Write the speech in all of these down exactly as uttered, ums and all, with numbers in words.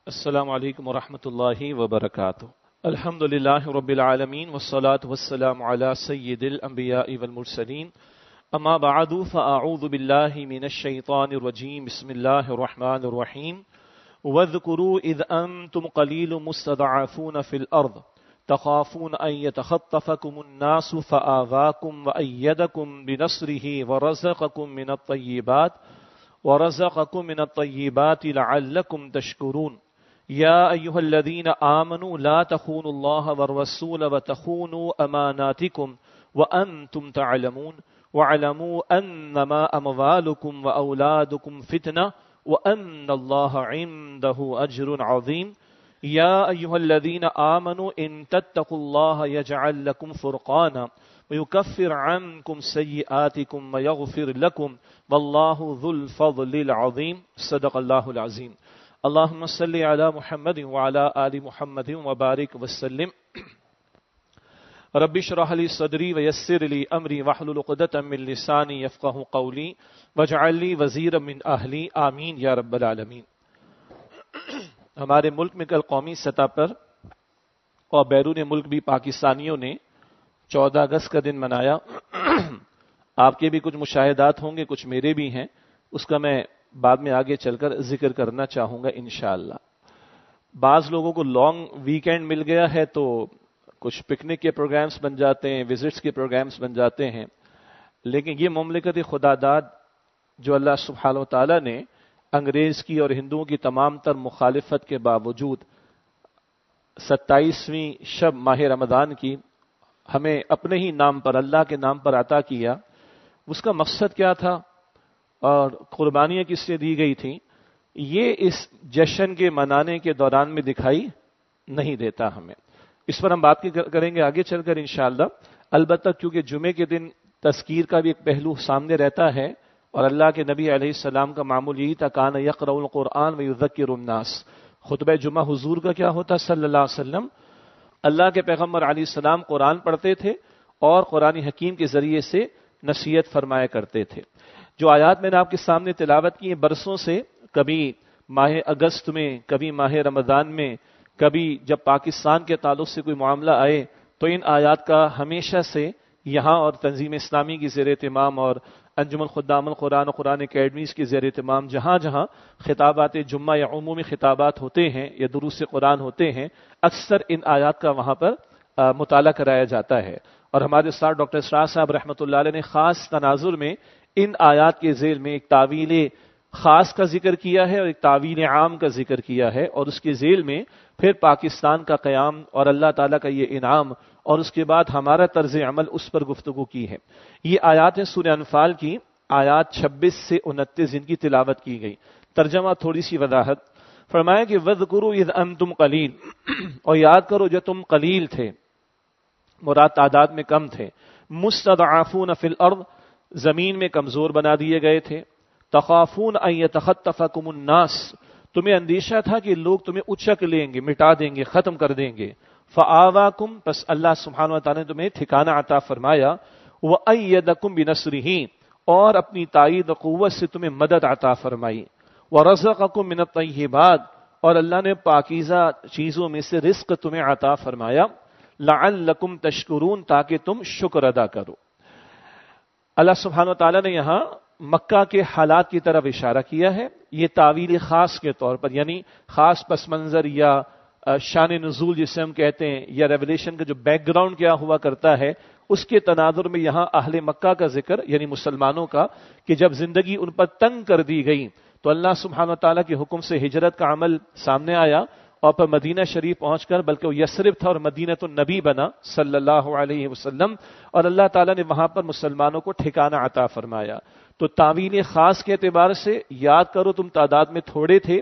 السلام علیکم ورحمۃ اللہ وبرکاتہ۔ الحمد للہ رب العالمین والصلاة والسلام علی سید الانبیاء والمرسلین، اما بعد فاعوذ باللہ من الشیطان الرجیم، بسم اللہ الرحمن الرحیم۔ واذکروا اذ انتم قلیل مستضعفون فی الارض تخافون ان يتخطفكم الناس فآواكم وأيدكم بنصره ورزقكم من الطيبات ورزقكم من الطيبات لعلكم تشكرون۔ يا أيها الذين آمنوا لا تخونوا الله والرسول وتخونوا أماناتكم وأنتم تعلمون واعلموا أنما أموالكم وأولادكم فتنة وأن الله عنده أجر عظيم۔ يا أيها الذين آمنوا إن تتقوا الله يجعل لكم فرقانا ويكفر عنكم سيئاتكم ويغفر لكم والله ذو الفضل العظيم۔ صدق الله العظيم۔ اللهم صل على محمد وعلى آل محمد وبارك وسلم۔ رب اشرح لي صدري ويسر لي أمري واحلل عقدة من لساني يفقهوا قولي واجعل لي وزيرا من أهلي آمين يا رب العالمين۔ ہمارے ملک میں کل قومی سطح پر اور بیرون ملک بھی پاکستانیوں نے چودہ اگست کا دن منایا۔ آپ کے بھی کچھ مشاہدات ہوں گے، کچھ میرے بھی ہیں، اس کا میں بعد میں آگے چل کر ذکر کرنا چاہوں گا انشاءاللہ۔ بعض لوگوں کو لانگ ویکینڈ مل گیا ہے تو کچھ پکنک کے پروگرامز بن جاتے ہیں، وزٹس کے پروگرامز بن جاتے ہیں، لیکن یہ مملکت خدا داد جو اللہ سبحانہ و تعالیٰ نے انگریز کی اور ہندوؤں کی تمام تر مخالفت کے باوجود ستائیسویں شب ماہ رمضان کی ہمیں اپنے ہی نام پر، اللہ کے نام پر عطا کیا، اس کا مقصد کیا تھا اور قربانیاں کس لیے دی گئی تھیں، یہ اس جشن کے منانے کے دوران میں دکھائی نہیں دیتا ہمیں۔ اس پر ہم بات کریں گے آگے چل کر انشاءاللہ۔ البتہ کیونکہ جمعے کے دن تذکیر کا بھی ایک پہلو سامنے رہتا ہے اور اللہ کے نبی علیہ السلام کا معمول یہی تھا، کان یقرأ القرآن ویذکر الناس۔ خطبہ جمعہ حضور کا کیا ہوتا صلی اللہ علیہ وسلم؟ اللہ کے پیغمبر علیہ السلام قرآن پڑھتے تھے اور قرآن حکیم کے ذریعے سے نصیحت فرمایا کرتے تھے۔ جو آیات میں نے آپ کے سامنے تلاوت کی ہیں برسوں سے، کبھی ماہ اگست میں، کبھی ماہ رمضان میں، کبھی جب پاکستان کے تعلق سے کوئی معاملہ آئے تو ان آیات کا ہمیشہ سے یہاں اور تنظیم اسلامی کی زیر اہتمام اور انجمن خدام القرآن و قرآن اکیڈمیز کی زیر اہتمام جہاں جہاں خطابات جمعہ یا عمومی خطابات ہوتے ہیں یا دروس قرآن ہوتے ہیں، اکثر ان آیات کا وہاں پر مطالعہ کرایا جاتا ہے۔ اور ہمارے ساتھ ڈاکٹر اسرار صاحب رحمۃ اللہ علیہ نے خاص تناظر میں ان آیات کے ذیل میں ایک تعویل خاص کا ذکر کیا ہے اور ایک تعویل عام کا ذکر کیا ہے، اور اس کے ذیل میں پھر پاکستان کا قیام اور اللہ تعالیٰ کا یہ انعام اور اس کے بعد ہمارا طرز عمل اس پر گفتگو کی ہے۔ یہ آیات ہیں سورہ انفال کی، آیات چھبیس سے انتیس جن کی تلاوت کی گئی۔ ترجمہ تھوڑی سی وضاحت فرمایا کہ وَاذْكُرُوا اِذْ أَنْتُمْ قَلِيلٌ، اور یاد کرو جو تم قلیل تھے، مراد تعداد میں کم تھے، مستضعفون فی الارض، زمین میں کمزور بنا دیے گئے تھے، تخافون ان یتخطفکم الناس، تمہیں اندیشہ تھا کہ لوگ تمہیں اچک لیں گے، مٹا دیں گے، ختم کر دیں گے، فآواکم، پس اللہ سبحانہ وتعالی نے تمہیں ٹھکانہ عطا فرمایا، وأیدکم بنصرہ، اور اپنی تائید و قوت سے تمہیں مدد عطا فرمائی، ورزقکم من الطیبات، اور اللہ نے پاکیزہ چیزوں میں سے رزق تمہیں عطا فرمایا، لعلکم تشکرون، تاکہ تم شکر ادا کرو۔ اللہ سبحانہ وتعالی نے یہاں مکہ کے حالات کی طرف اشارہ کیا ہے، یہ تعویل خاص کے طور پر، یعنی خاص پس منظر یا شان نزول جسے ہم کہتے ہیں، یا ریولیشن کا جو بیک گراؤنڈ کیا ہوا کرتا ہے، اس کے تناظر میں یہاں اہل مکہ کا ذکر، یعنی مسلمانوں کا، کہ جب زندگی ان پر تنگ کر دی گئی تو اللہ سبحانہ وتعالی کے حکم سے ہجرت کا عمل سامنے آیا اور پھر مدینہ شریف پہنچ کر، بلکہ وہ یثرب تھا اور مدینۃ النبی بنا صلی اللہ علیہ وسلم، اور اللہ تعالیٰ نے وہاں پر مسلمانوں کو ٹھکانہ عطا فرمایا۔ تو تعویل خاص کے اعتبار سے یاد کرو تم تعداد میں تھوڑے تھے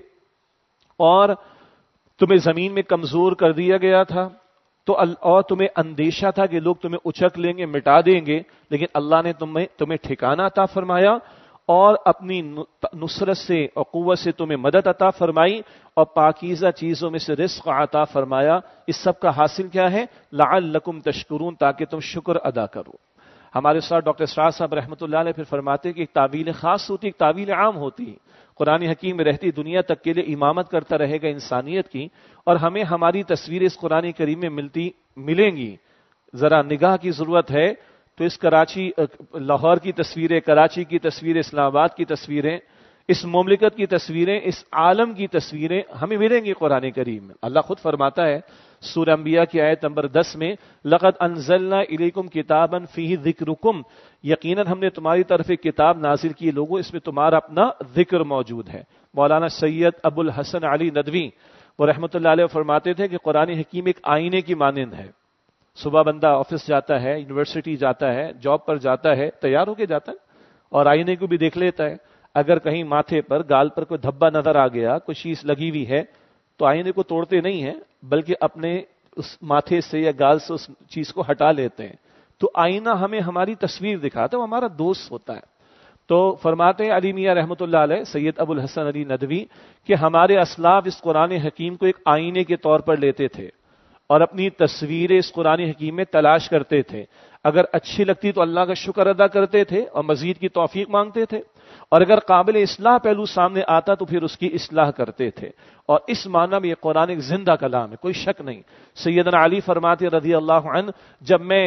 اور تمہیں زمین میں کمزور کر دیا گیا تھا، تو اور تمہیں اندیشہ تھا کہ لوگ تمہیں اچک لیں گے، مٹا دیں گے، لیکن اللہ نے تمہیں تمہیں ٹھکانہ عطا فرمایا اور اپنی نصرت سے اور قوت سے تمہیں مدد عطا فرمائی اور پاکیزہ چیزوں میں سے رزق عطا فرمایا۔ اس سب کا حاصل کیا ہے؟ لعلکم تشکرون، تاکہ تم شکر ادا کرو۔ ہمارے ساتھ ڈاکٹر اسرار صاحب رحمۃ اللہ علیہ پھر فرماتے کہ ایک تعویل خاص ہوتی ہے، ایک تعویل عام ہوتی ہے۔ قرآن حکیم میں رہتی دنیا تک کے لیے امامت کرتا رہے گا انسانیت کی، اور ہمیں ہماری تصویریں اس قرآن کریم میں ملتی ملیں گی. ذرا نگاہ کی ضرورت ہے تو اس کراچی لاہور کی تصویریں، کراچی کی تصویریں، اسلام آباد کی تصویریں، اس مملکت کی تصویریں، اس عالم کی تصویریں ہمیں ملیں گی قرآن کریم میں. اللہ خود فرماتا ہے سورہ انبیاء کی آیت نمبر دس میں، لقد انزلنا الیکم کتابا فیہ ذکرکم، یقیناً ہم نے تمہاری طرف ایک کتاب نازل کی لوگوں، اس میں تمہارا اپنا ذکر موجود ہے. مولانا سید ابو الحسن علی ندوی وہ رحمۃ اللہ علیہ فرماتے تھے کہ قرآن حکیم ایک آئینے کی مانند ہے. صبح بندہ آفس جاتا ہے، یونیورسٹی جاتا ہے، جاب پر جاتا ہے، تیار ہو کے جاتا ہے اور آئینے کو بھی دیکھ لیتا ہے. اگر کہیں ماتھے پر، گال پر کوئی دھبا نظر آ گیا، کوئی چیز لگی ہوئی ہے، تو آئینے کو توڑتے نہیں ہیں بلکہ اپنے اس ماتھے سے یا گال سے اس چیز کو ہٹا لیتے ہیں. تو آئینہ ہمیں ہماری تصویر دکھاتا ہے، وہ ہمارا دوست ہوتا ہے. تو فرماتے ہیں علی میاں رحمۃ اللہ علیہ، سید ابو الحسن علی ندوی، کہ ہمارے اسلاف اس قرآن حکیم کو ایک آئینے کے طور پر لیتے تھے اور اپنی تصویریں اس قرآن حکیم میں تلاش کرتے تھے. اگر اچھی لگتی تو اللہ کا شکر ادا کرتے تھے اور مزید کی توفیق مانگتے تھے، اور اگر قابل اصلاح پہلو سامنے آتا تو پھر اس کی اصلاح کرتے تھے. اور اس معنی میں یہ قرآن ایک زندہ کلام ہے، کوئی شک نہیں. سیدنا علی فرماتے رضی اللہ عنہ، جب میں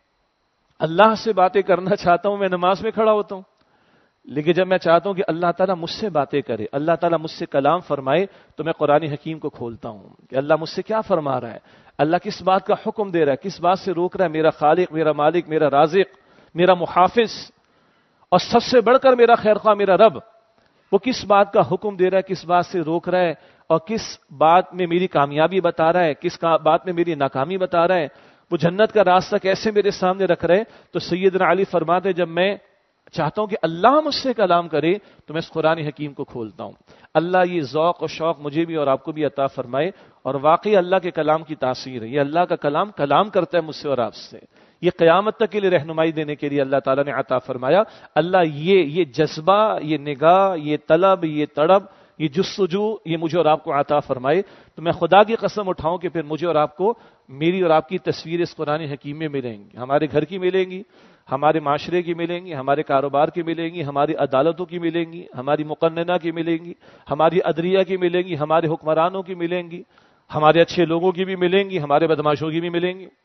اللہ سے باتیں کرنا چاہتا ہوں میں نماز میں کھڑا ہوتا ہوں، لیکن جب میں چاہتا ہوں کہ اللہ تعالیٰ مجھ سے باتیں کرے، اللہ تعالیٰ مجھ سے کلام فرمائے، تو میں قرآن حکیم کو کھولتا ہوں کہ اللہ مجھ سے کیا فرما رہا ہے، اللہ کس بات کا حکم دے رہا ہے، کس بات سے روک رہا ہے. میرا خالق، میرا مالک، میرا رازق، میرا محافظ، اور سب سے بڑھ کر میرا خیر خواہ، میرا رب، وہ کس بات کا حکم دے رہا ہے، کس بات سے روک رہا ہے، اور کس بات میں میری کامیابی بتا رہا ہے، کس بات میں میری ناکامی بتا رہا ہے، وہ جنت کا راستہ کیسے میرے سامنے رکھ رہے. تو سیدنا علی فرماتے جب میں چاہتا ہوں کہ اللہ مجھ سے کلام کرے تو میں اس قرآن حکیم کو کھولتا ہوں. اللہ یہ ذوق و شوق مجھے بھی اور آپ کو بھی عطا فرمائے. اور واقعی اللہ کے کلام کی تاثیر ہے، یہ اللہ کا کلام کلام کرتا ہے مجھ سے اور آپ سے. یہ قیامت تک کے لیے رہنمائی دینے کے لیے اللہ تعالیٰ نے عطا فرمایا. اللہ یہ یہ جذبہ، یہ نگاہ، یہ طلب، یہ تڑب، یہ جستجو یہ مجھے اور آپ کو عطا فرمائے. تو میں خدا کی قسم اٹھاؤں کہ پھر مجھے اور آپ کو میری اور آپ کی تصویر اس قرآن حکیم میں ملیں گی. ہمارے گھر کی ملیں گی، ہمارے معاشرے کی ملیں گی، ہمارے کاروبار کی ملیں گی، ہماری عدالتوں کی ملیں گی، ہماری مقننہ کی ملیں گی، ہماری عدلیہ کی ملیں گی، ہمارے حکمرانوں کی ملیں گی، ہمارے اچھے لوگوں کی بھی ملیں گی، ہمارے بدماشوں کی بھی ملیں گی،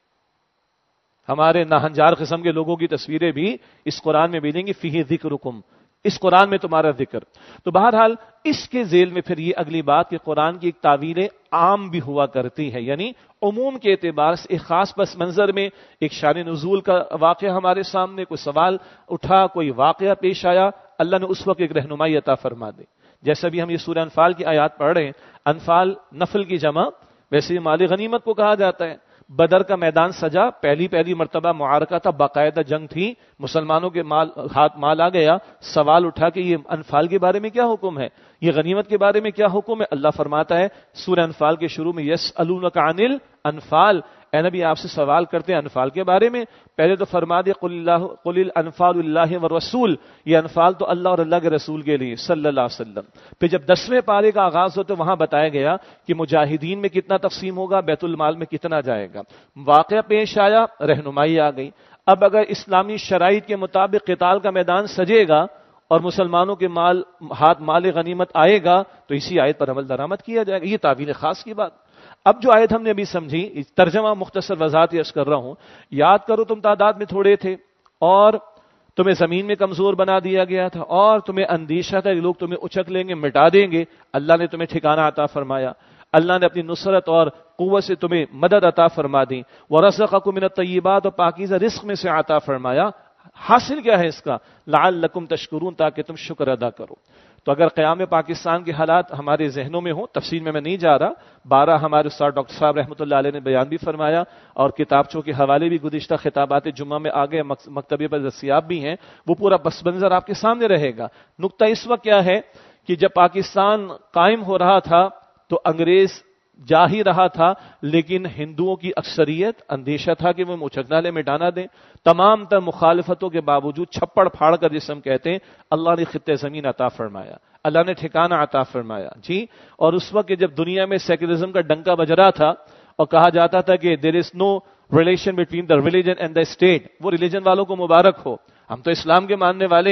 ہمارے ناہنجار قسم کے لوگوں کی تصویریں بھی اس قرآن میں ملیں گی. فیہ ذکرکم، اس قرآن میں تمہارا ذکر. تو بہرحال اس کے ذیل میں پھر یہ اگلی بات کہ قرآن کی ایک تعویل عام بھی ہوا کرتی ہے، یعنی عموم کے اعتبار سے ایک خاص پس منظر میں ایک شان نزول کا واقعہ ہمارے سامنے، کوئی سوال اٹھا، کوئی واقعہ پیش آیا، اللہ نے اس وقت ایک رہنمائی عطا فرما دی. جیسا بھی ہم یہ سورہ انفال کی آیات پڑھ رہے ہیں، انفال نفل کی جمع، ویسے یہ مال غنیمت کو کہا جاتا ہے. بدر کا میدان سجا، پہلی پہلی مرتبہ معارکہ تھا، باقاعدہ جنگ تھی، مسلمانوں کے مال ہاتھ مال آ گیا. سوال اٹھا کہ یہ انفال کے بارے میں کیا حکم ہے، یہ غنیمت کے بارے میں کیا حکم ہے. اللہ فرماتا ہے سورہ انفال کے شروع میں، یسألونک عن الانفال، اے نبی آپ سے سوال کرتے ہیں انفال کے بارے میں. پہلے تو فرما دے قل اللہ قل الانفال اللہ والرسول، یہ انفال تو اللہ اور اللہ کے رسول کے لیے صلی اللہ علیہ وسلم. پھر جب دسویں پارے کا آغاز ہو تو وہاں بتایا گیا کہ مجاہدین میں کتنا تقسیم ہوگا، بیت المال میں کتنا جائے گا. واقعہ پیش آیا، رہنمائی آ گئی. اب اگر اسلامی شرائط کے مطابق قتال کا میدان سجے گا اور مسلمانوں کے مال ہاتھ مال غنیمت آئے گا تو اسی آیت پر عمل درآمد کیا جائے گا. یہ تعویل خاص کی بات. اب جو آیت ہم نے ابھی سمجھی، ترجمہ مختصر وضاحت عرض کر رہا ہوں. یاد کرو تم تعداد میں تھوڑے تھے اور تمہیں زمین میں کمزور بنا دیا گیا تھا اور تمہیں اندیشہ تھا کہ لوگ تمہیں اچک لیں گے، مٹا دیں گے. اللہ نے تمہیں ٹھکانہ عطا فرمایا، اللہ نے اپنی نصرت اور قوت سے تمہیں مدد عطا فرما دی. وَرَزَقَكُم مِّنَ الطَّيِّبَاتِ، اور پاکیزہ رزق میں سے عطا فرمایا. حاصل کیا ہے اس کا؟ لعلکم تشکرون، تاکہ تم شکر ادا کرو. تو اگر قیام پاکستان کے حالات ہمارے ذہنوں میں ہوں، تفصیل میں میں نہیں جا رہا، بارہ ہمارے استاد ڈاکٹر صاحب رحمۃ اللہ علیہ نے بیان بھی فرمایا اور کتابچوں کے حوالے بھی گزشتہ خطابات جمعہ میں آگے مکتبے پر دستیاب بھی ہیں، وہ پورا پس منظر آپ کے سامنے رہے گا. نقطہ اس وقت کیا ہے کہ جب پاکستان قائم ہو رہا تھا تو انگریز جا ہی رہا تھا، لیکن ہندوؤں کی اکثریت اندیشہ تھا کہ وہ اچکنا لے، مٹانا دیں. تمام تر مخالفتوں کے باوجود چھپڑ پھاڑ کر جس ہم کہتے ہیں، اللہ نے خطے زمین عطا فرمایا، اللہ نے ٹھکانہ عطا فرمایا. جی، اور اس وقت جب دنیا میں سیکولرزم کا ڈنکا بج رہا تھا اور کہا جاتا تھا کہ there is no relation between the religion and the state, وہ ریلیجن والوں کو مبارک ہو، ہم تو اسلام کے ماننے والے ہیں،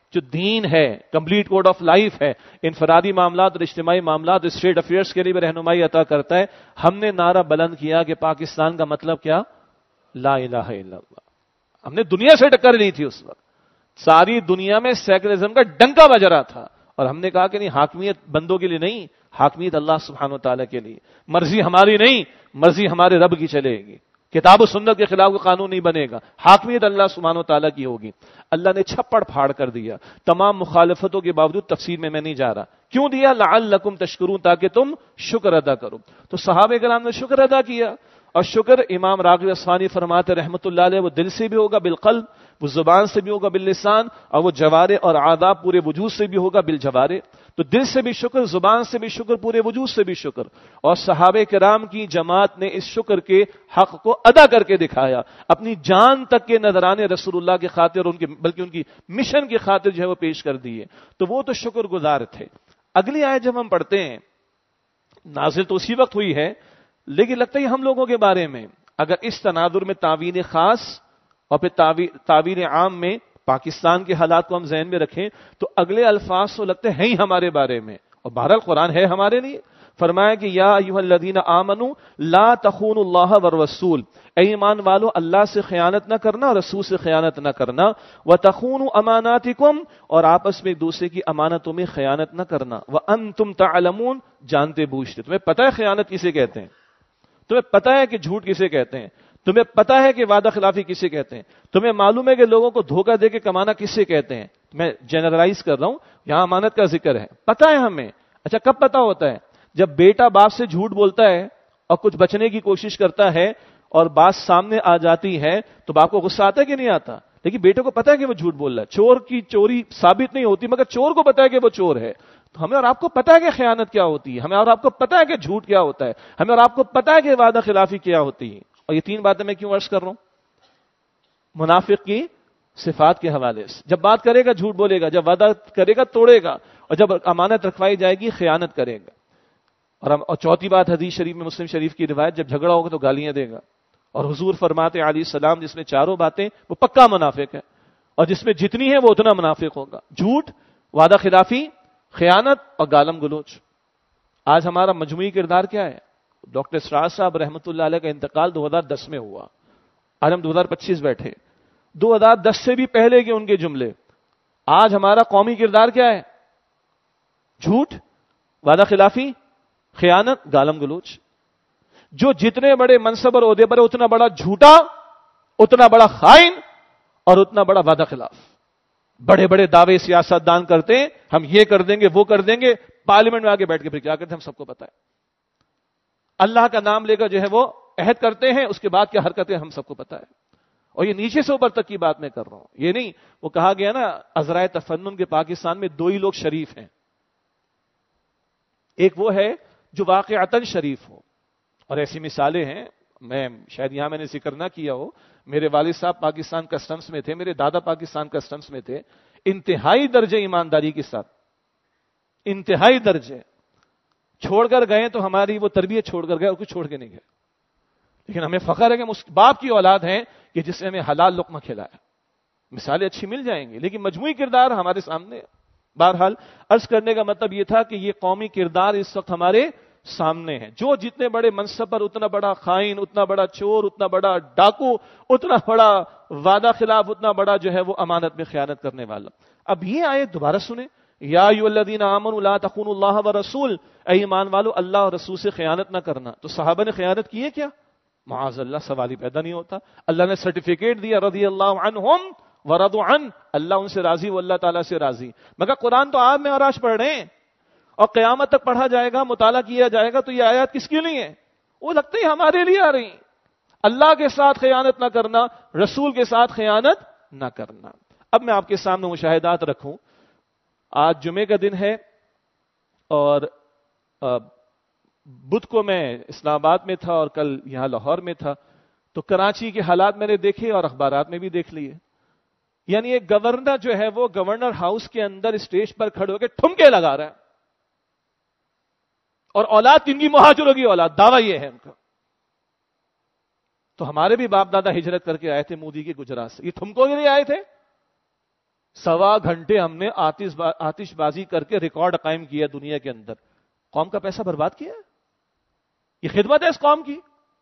جو دین ہے، کمپلیٹ کوڈ آف لائف ہے، انفرادی معاملات اور اجتماعی معاملات اسٹیٹ افیئرس کے لیے بھی رہنمائی عطا کرتا ہے. ہم نے نعرہ بلند کیا کہ پاکستان کا مطلب کیا؟ لا الہ الا اللہ. ہم نے دنیا سے ٹکر لی تھی اس وقت، ساری دنیا میں سیکولرزم کا ڈنکا بج رہا تھا، اور ہم نے کہا کہ نہیں، حاکمیت بندوں کے لیے نہیں، حاکمیت اللہ سبحانہ و تعالیٰ کے لیے. مرضی ہماری نہیں، مرضی ہمارے رب کی چلے گی. کتاب و سنت کے خلاف کوئی قانون نہیں بنے گا، حاکمیت اللہ سبحانہ و تعالیٰ کی ہوگی. اللہ نے چھپڑ پھاڑ کر دیا تمام مخالفتوں کے باوجود. تفسیر میں میں نہیں جا رہا. کیوں دیا؟ لعلکم تشکرون، تاکہ تم شکر ادا کرو. تو صحابہ کرام نے شکر ادا کیا، اور شکر امام راغب اصفہانی فرماتے رحمۃ اللہ علیہ وہ دل سے بھی ہوگا بالقلب، وہ زبان سے بھی ہوگا باللسان، اور وہ جوارے اور اعضاء پورے وجود سے بھی ہوگا بالجوارے. تو دل سے بھی شکر، زبان سے بھی شکر، پورے وجود سے بھی شکر. اور صحابہ کرام کی جماعت نے اس شکر کے حق کو ادا کر کے دکھایا. اپنی جان تک کے نذرانے رسول اللہ کی خاطر، ان کی بلکہ ان کی مشن کی خاطر جو ہے وہ پیش کر دیے. تو وہ تو شکر گزار تھے. اگلی آیت جب ہم پڑھتے ہیں، نازل تو اسی وقت ہوئی ہے، لیکن لگتا ہے ہم لوگوں کے بارے میں اگر اس تناظر میں تعویل خاص اور پھر تعویل عام میں پاکستان کے حالات کو ہم ذہن میں رکھیں تو اگلے الفاظ تو لگتے ہیں ہی ہمارے بارے میں، اور بہرحال قرآن ہے ہمارے لیے. فرمایا کہ یا ایھا الذین آمنوا لا تخونوا اللہ والرسول، اے ایمان والو اللہ سے خیانت نہ کرنا، رسول سے خیانت نہ کرنا. وتخونوا اماناتکم، اور آپس میں ایک دوسرے کی امانتوں میں خیانت نہ کرنا. وانتم تعلمون، جانتے بوجھتے. تمہیں پتہ ہے خیانت کسے کہتے ہیں؟ تمہیں پتہ ہے کہ جھوٹ کسے کہتے ہیں؟ تمہیں پتہ ہے کہ وعدہ خلافی کسے کہتے ہیں؟ تمہیں معلوم ہے کہ لوگوں کو دھوکہ دے کے کمانا کسے کہتے ہیں؟ میں جنرلائز کر رہا ہوں، یہاں امانت کا ذکر ہے. پتہ ہے ہمیں. اچھا کب پتہ ہوتا ہے؟ جب بیٹا باپ سے جھوٹ بولتا ہے اور کچھ بچنے کی کوشش کرتا ہے اور بات سامنے آ جاتی ہے تو باپ کو غصہ آتا ہے کہ نہیں آتا؟ لیکن بیٹے کو پتہ ہے کہ وہ جھوٹ بول رہا ہے. چور کی چوری ثابت نہیں ہوتی مگر چور کو پتہ ہے کہ وہ چور ہے. تو ہمیں اور آپ کو پتہ ہے کہ خیانت کیا ہوتی ہے، ہمیں اور آپ کو پتہ ہے کہ جھوٹ کیا ہوتا ہے، ہمیں اور آپ کو پتہ ہے کہ وعدہ خلافی کیا ہوتی ہے. اور یہ تین باتیں میں کیوں عرض کر رہا ہوں؟ منافق کی صفات کے حوالے سے. جب بات کرے گا جھوٹ بولے گا، جب وعدہ کرے گا توڑے گا، اور جب امانت رکھوائی جائے گی خیانت کرے گا. اور اور چوتھی بات حدیث شریف میں، مسلم شریف کی روایت، جب جھگڑا ہوگا تو گالیاں دے گا. اور حضور فرماتے علیہ السلام جس میں چاروں باتیں وہ پکا منافق ہے، اور جس میں جتنی ہے وہ اتنا منافق ہوگا. جھوٹ، وعدہ خلافی، خیانت اور گالم گلوچ. آج ہمارا مجموعی کردار کیا ہے؟ ڈاکٹر اسرار صاحب رحمۃ اللہ علیہ کا انتقال دو ہزار دس میں ہوا. آج ہم دو ہزار پچیس بیٹھے. دو ہزار دس سے بھی پہلے کے ان کے جملے. آج ہمارا قومی کردار کیا ہے؟ جھوٹ، وعدہ خلافی، خیانت، گالم گلوچ. جو جتنے بڑے منصب اور عہدے پر ہے اتنا بڑا جھوٹا، اتنا بڑا خائن اور اتنا بڑا وعدہ خلاف. بڑے بڑے دعوے سیاست دان کرتے ہیں، ہم یہ کر دیں گے وہ کر دیں گے، پارلیمنٹ میں آگے بیٹھ کے پھر کیا کرتے ہیں ہم سب کو پتا ہے. اللہ کا نام لے کر جو ہے وہ عہد کرتے ہیں، اس کے بعد کیا حرکتیں ہم سب کو پتا ہے. اور یہ نیچے سے اوپر تک کی بات میں کر رہا ہوں، یہ نہیں. وہ کہا گیا نا عذرائے تفنن کے پاکستان میں دو ہی لوگ شریف ہیں. ایک وہ ہے جو واقعتاً شریف ہو، اور ایسی مثالیں ہیں. میں شاید یہاں میں نے ذکر نہ کیا ہو، میرے والد صاحب پاکستان کسٹمز میں تھے، میرے دادا پاکستان کسٹمز میں تھے. انتہائی درجے ایمانداری کے ساتھ، انتہائی درجے. چھوڑ کر گئے تو ہماری وہ تربیت چھوڑ کر گئے اور کچھ چھوڑ کے نہیں گئے. لیکن ہمیں فخر ہے کہ ہم اس باپ کی اولاد ہیں کہ جس نے ہمیں حلال لقمہ کھلایا. مثالیں اچھی مل جائیں گی لیکن مجموعی کردار ہمارے سامنے. بہرحال عرض کرنے کا مطلب یہ تھا کہ یہ قومی کردار اس وقت ہمارے سامنے ہیں. جو جتنے بڑے منصب پر، اتنا بڑا خائن، اتنا بڑا چور، اتنا بڑا ڈاکو، اتنا بڑا وعدہ خلاف، اتنا بڑا جو ہے وہ امانت میں خیانت کرنے والا. اب یہ آیت دوبارہ سنیں، یا ایھا الذین آمنوا لا تخونوا اللہ والرسول، اے ایمان والو اللہ اور رسول سے خیانت نہ کرنا. تو صحابہ نے خیانت کی ہے کیا؟ معاذ اللہ، سوال ہی پیدا نہیں ہوتا. اللہ نے سرٹیفکیٹ دیا رضی اللہ عنہم ورضوا عنہ، اللہ ان سے راضی، وہ اللہ تعالیٰ سے راضی. مگر قرآن تو آپ میں اور آج پڑھ رہے ہیں اور قیامت تک پڑھا جائے گا، مطالعہ کیا جائے گا، تو یہ آیات کس کے لیے ہیں؟ وہ لگتے ہی ہمارے لیے آ رہی ہیں. اللہ کے ساتھ خیانت نہ کرنا، رسول کے ساتھ خیانت نہ کرنا. اب میں آپ کے سامنے مشاہدات رکھوں. آج جمعے کا دن ہے اور بدھ کو میں اسلام آباد میں تھا اور کل یہاں لاہور میں تھا. تو کراچی کے حالات میں نے دیکھے اور اخبارات میں بھی دیکھ لیے. یعنی ایک گورنر جو ہے وہ گورنر ہاؤس کے اندر اسٹیج پر کھڑے ہو کے ٹھمکے لگا رہا ہے، اور اولاد ان کی مہاجروں کی اولاد، دعویٰ یہ ہے ان کا. تو ہمارے بھی باپ دادا ہجرت کر کے آئے تھے مودی کے گجرات سے، یہ ٹھمکوں کے لیے آئے تھے؟ سوا گھنٹے ہم نے آتش با آتش بازی کر کے ریکارڈ قائم کیا دنیا کے اندر. قوم کا پیسہ برباد کیا. یہ خدمت ہے اس قوم کی.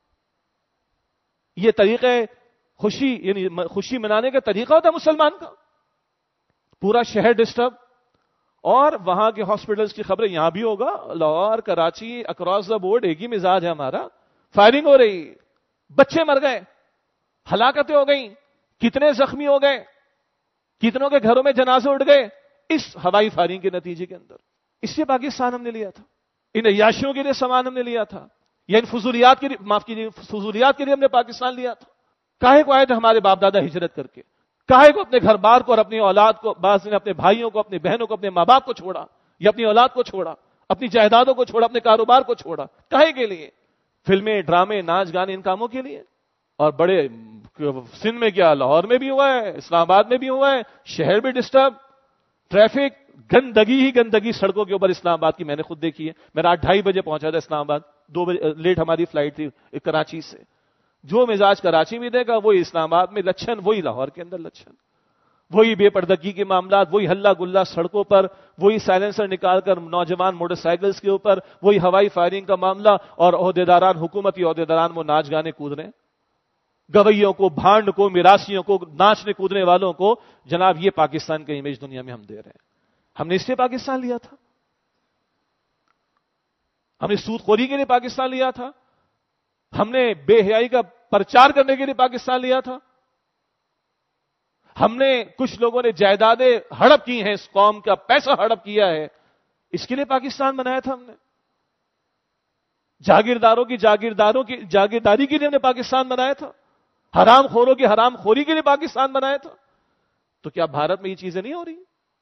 یہ طریقہ خوشی یعنی خوشی منانے کا طریقہ ہوتا ہے مسلمان کا. پورا شہر ڈسٹرب, اور وہاں کے ہاسپٹلز کی خبریں یہاں بھی ہوگا, Lahore, Karachi, across the board ایک ہی مزاج ہے ہمارا. فائرنگ ہو رہی, بچے مر گئے, ہلاکتیں ہو گئیں, کتنے زخمی ہو گئے, کتنوں کے گھروں میں جنازے اٹھ گئے اس ہوائی فائرنگ کے نتیجے کے اندر. اس لیے پاکستان ہم نے لیا تھا, ان عیاشیوں کے لیے سامان ہم نے لیا تھا, یا ان فضولیات کے لیے, معاف کیجیے, فضولیات کے لیے ہم نے پاکستان لیا تھا. کاہے کو آئے تھے ہمارے باپ دادا ہجرت کر کے, کاہے کو اپنے گھر بار کو اور اپنی اولاد کو, بعض نے اپنے بھائیوں کو, اپنے بہنوں کو, اپنے ماں باپ کو چھوڑا, یا اپنی اولاد کو چھوڑا, اپنی جائیدادوں کو چھوڑا, اپنے کاروبار کو چھوڑا. کاہے کے لیے؟ فلمیں, ڈرامے, ناچ گانے, ان کاموں کے لیے. اور بڑے سندھ میں کیا, لاہور میں بھی ہوا ہے, اسلام آباد میں بھی ہوا ہے, شہر بھی ڈسٹرب, ٹریفک, گندگی ہی گندگی سڑکوں کے اوپر اسلام آباد کی میں نے خود دیکھی ہے. میں رات ڈھائی بجے پہنچا تھا اسلام آباد, دو بجے لیٹ ہماری فلائٹ تھی کراچی سے. جو مزاج کراچی میں دے گا وہی اسلام آباد میں لچھن, وہی لاہور کے اندر لچھن, وہی بے پردگی کے معاملات, وہی ہلہ گلہ سڑکوں پر, وہی سائلنسر نکال کر نوجوان موٹر سائیکلز کے اوپر, وہی ہوائی فائرنگ کا معاملہ, اور عہدیداران, حکومتی عہدیداران وہ ناچ گانے کود رہے ہیں. گویوں کو, بھانڈ کو, میراسیوں کو, ناچنے کودنے والوں کو, جناب یہ پاکستان کا امیج دنیا میں ہم دے رہے ہیں. ہم نے اس لیے پاکستان لیا تھا, ہم نے سود خوری کے لیے پاکستان لیا تھا, ہم نے بے حیائی کا پرچار کرنے کے لیے پاکستان لیا تھا, ہم نے کچھ لوگوں نے جائیدادیں ہڑپ کی ہیں, اس قوم کا پیسہ ہڑپ کیا ہے, اس کے لیے پاکستان بنایا تھا ہم نے. جاگیرداروں کی جاگیرداروں کی جاگیرداری کے لیے ہم نے پاکستان بنایا تھا, حرام خوروں کی حرام خوری کے لیے پاکستان بنایا تھا. تو کیا بھارت میں یہ چیزیں نہیں ہو رہی؟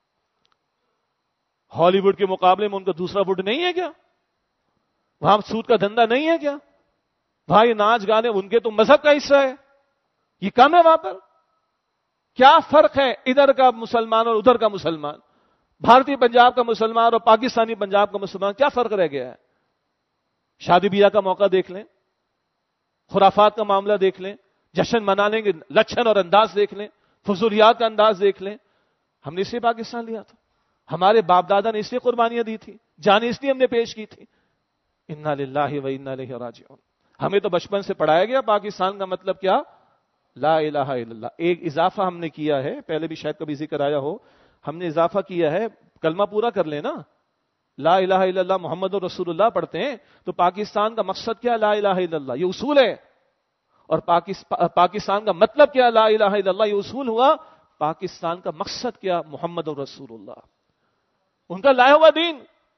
ہالی ووڈ کے مقابلے میں ان کا دوسرا ووڈ نہیں ہے کیا؟ وہاں سود کا دھندا نہیں ہے کیا؟ وہاں یہ ناچ گانے ان کے تو مذہب کا حصہ ہے, یہ کم ہے وہاں پر. کیا فرق ہے ادھر کا مسلمان اور ادھر کا مسلمان, بھارتی پنجاب کا مسلمان اور پاکستانی پنجاب کا مسلمان, کیا فرق رہ گیا ہے؟ شادی بیاہ کا موقع دیکھ لیں, خرافات کا معاملہ دیکھ لیں, جشن منانے کے لچھن اور انداز دیکھ لیں, فضولیات کا انداز دیکھ لیں. ہم نے اس لیے پاکستان لیا تھا, ہمارے باپ دادا نے اس لیے قربانیاں دی تھی, جانیں اس لیے ہم نے پیش کی تھی. انا للہ و انا الیہ راجعون. ہمیں تو بچپن سے پڑھایا گیا پاکستان کا مطلب کیا, لا الہ الا اللہ. ایک اضافہ ہم نے کیا ہے, پہلے بھی شاید کبھی ذکر آیا ہو, ہم نے اضافہ کیا ہے, کلمہ پورا کر لیں نا, لا الہ الا اللہ محمد رسول اللہ پڑھتے ہیں, تو پاکستان کا مقصد کیا, لا الہ الا اللہ, یہ اصول ہے. اور پاکستان کا مطلب کیا, لا الہ الا اللہ, یہ اصول ہوا. پاکستان کا مقصد کیا, محمد رسول اللہ, ان کا لایا ہوا دین.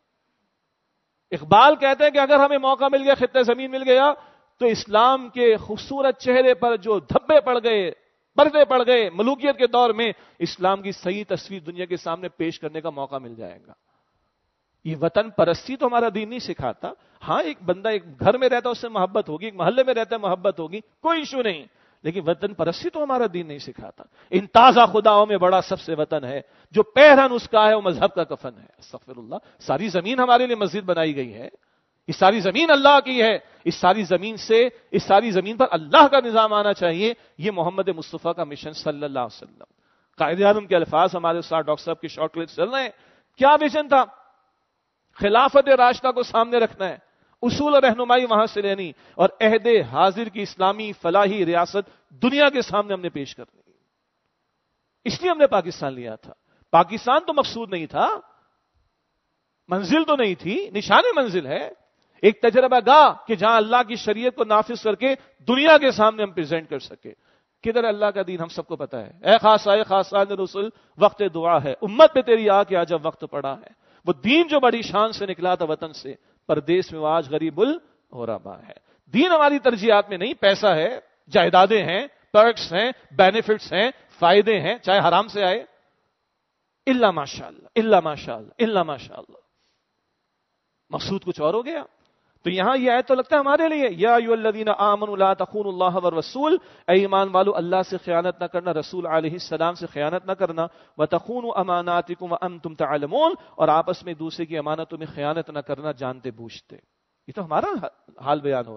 اقبال کہتے ہیں کہ اگر ہمیں موقع مل گیا, خطہ زمین مل گیا, تو اسلام کے خوبصورت چہرے پر جو دھبے پڑ گئے, پردے پڑ گئے ملوکیت کے دور میں, اسلام کی صحیح تصویر دنیا کے سامنے پیش کرنے کا موقع مل جائے گا. یہ وطن پرستی تو ہمارا دین نہیں سکھاتا. ہاں ایک بندہ ایک گھر میں رہتا ہے اس سے محبت ہوگی, ایک محلے میں رہتا ہے محبت ہوگی, کوئی ایشو نہیں, لیکن وطن پرستی تو ہمارا دین نہیں سکھاتا. ان تازہ خداؤں میں بڑا سب سے وطن ہے, جو پیرہن اس کا ہے وہ مذہب کا کفن ہے. استغفر اللہ. ساری زمین ہمارے لیے مسجد بنائی گئی ہے, اس ساری زمین اللہ کی ہے, اس ساری زمین سے اس ساری زمین پر اللہ کا نظام آنا چاہیے. یہ محمد مصطفیٰ کا مشن صلی اللہ علیہ وسلم. قائد اعظم کے الفاظ ہمارے ساتھ ڈاکٹر صاحب کی شارٹ کلپس چل رہے ہیں. کیا ویژن تھا؟ خلافت راشدہ کو سامنے رکھنا ہے, اصول اور رہنمائی وہاں سے لینی, اور عہد حاضر کی اسلامی فلاحی ریاست دنیا کے سامنے ہم نے پیش کرنی. اس لیے ہم نے پاکستان لیا تھا. پاکستان تو مقصود نہیں تھا, منزل تو نہیں تھی, نشان منزل ہے, ایک تجربہ گاہ کہ جہاں اللہ کی شریعت کو نافذ کر کے دنیا کے سامنے ہم پریزنٹ کر سکے. کدھر اللہ کا دین ہم سب کو پتا ہے. اے خاص اے خاصان رسول, وقت دعا ہے, امت پہ تیری آ کے آ جب وقت پڑا ہے. وہ دین جو بڑی شان سے نکلا تھا وطن سے, پردیس میں آج غریب الغربا ہے. دین ہماری ترجیحات میں نہیں, پیسہ ہے, جائیدادیں ہیں, پرکس ہیں, بینیفٹس ہیں, فائدے ہیں, چاہے حرام سے آئے, الا ماشاء اللہ, الا ماشاء اللہ, الا ماشاء اللہ. مقصود کچھ اور ہو گیا. تو یہاں یہ آیت تو لگتا ہے ہمارے لیے, یا ایھا الذین آمنوا لا تخونوا اللہ والرسول, اے ایمان والو اللہ سے خیانت نہ کرنا, رسول علیہ السلام سے خیانت نہ کرنا, وتخونوا اماناتکم وانتم تعلمون, اور آپس میں دوسرے کی امانتوں میں خیانت نہ کرنا جانتے بوجھتے. یہ تو ہمارا حال بیان ہو رہا ہے,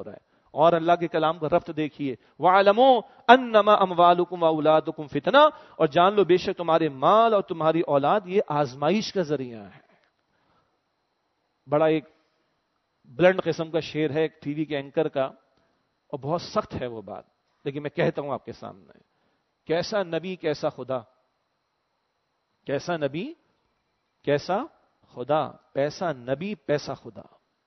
اور اللہ کے کلام کا رفت دیکھیے، وَعَلَمُوا أَنَّمَا أَمْوَالُكُمْ وَأَوْلَادُكُمْ فِتْنَةٌ، اور جان لو بے شک تمہارے مال اور تمہاری اولاد یہ آزمائش کا ذریعہ ہے۔ بڑا ایک بلنڈ قسم کا شعر ہے ایک ٹی وی کے اینکر کا، اور بہت سخت ہے وہ بات، لیکن میں کہتا ہوں آپ کے سامنے، کیسا نبی کیسا خدا، کیسا نبی کیسا خدا، پیسا نبی پیسا خدا۔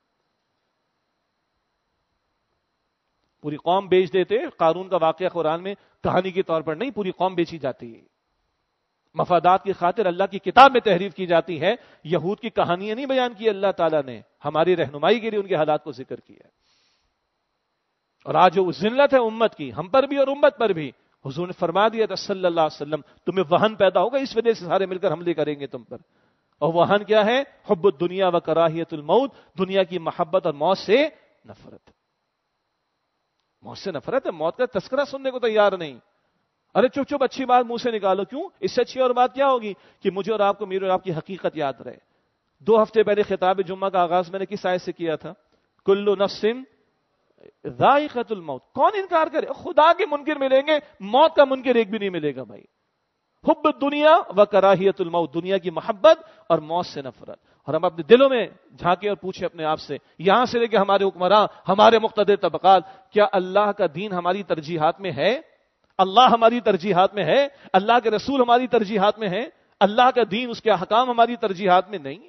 پوری قوم بیچ دیتے، قارون کا واقعہ قرآن میں کہانی کے طور پر نہیں، پوری قوم بیچی جاتی ہے، مفادات کی خاطر اللہ کی کتاب میں تحریف کی جاتی ہے۔ یہود کی کہانیاں نہیں بیان کی اللہ تعالیٰ نے، ہماری رہنمائی کے لیے ان کے حالات کو ذکر کیا ہے۔ اور آج جو ذلت ہے امت کی، ہم پر بھی اور امت پر بھی، حضور نے فرما دیا تھا صلی اللہ علیہ وسلم تمہیں وہن پیدا ہوگا، اس وجہ سے سارے مل کر حملے کریں گے تم پر۔ اور وہن کیا ہے؟ حب الدنیا و کراہیت الموت، دنیا کی محبت اور موت سے نفرت۔ موت سے نفرت ہے، موت کا تذکرہ سننے کو تیار نہیں۔ ارے چپ چپ اچھی بات منہ سے نکالو، کیوں؟ اس سے اچھی اور بات کیا ہوگی کہ مجھے اور آپ کو میرے اور آپ کی حقیقت یاد رہے۔ دو ہفتے پہلے خطاب جمعہ کا آغاز میں نے کس آیت سے کیا تھا؟ کل نفس ذائقۃ الموت، کون انکار کرے؟ خدا کے منکر ملیں گے، موت کا منکر ایک بھی نہیں ملے گا بھائی۔ حب الدنیا و کراہیت الموت، دنیا کی محبت اور موت سے نفرت۔ اور ہم اپنے دلوں میں جھانکیں اور پوچھیں اپنے آپ سے، یہاں سے لے کے ہمارے حکمراں، ہمارے مقتدر طبقات، کیا اللہ کا دین ہماری ترجیحات میں ہے؟ اللہ ہماری ترجیحات میں ہے؟ اللہ کے رسول ہماری ترجیحات میں ہے؟ اللہ کا دین، اس کے احکام ہماری ترجیحات میں نہیں؟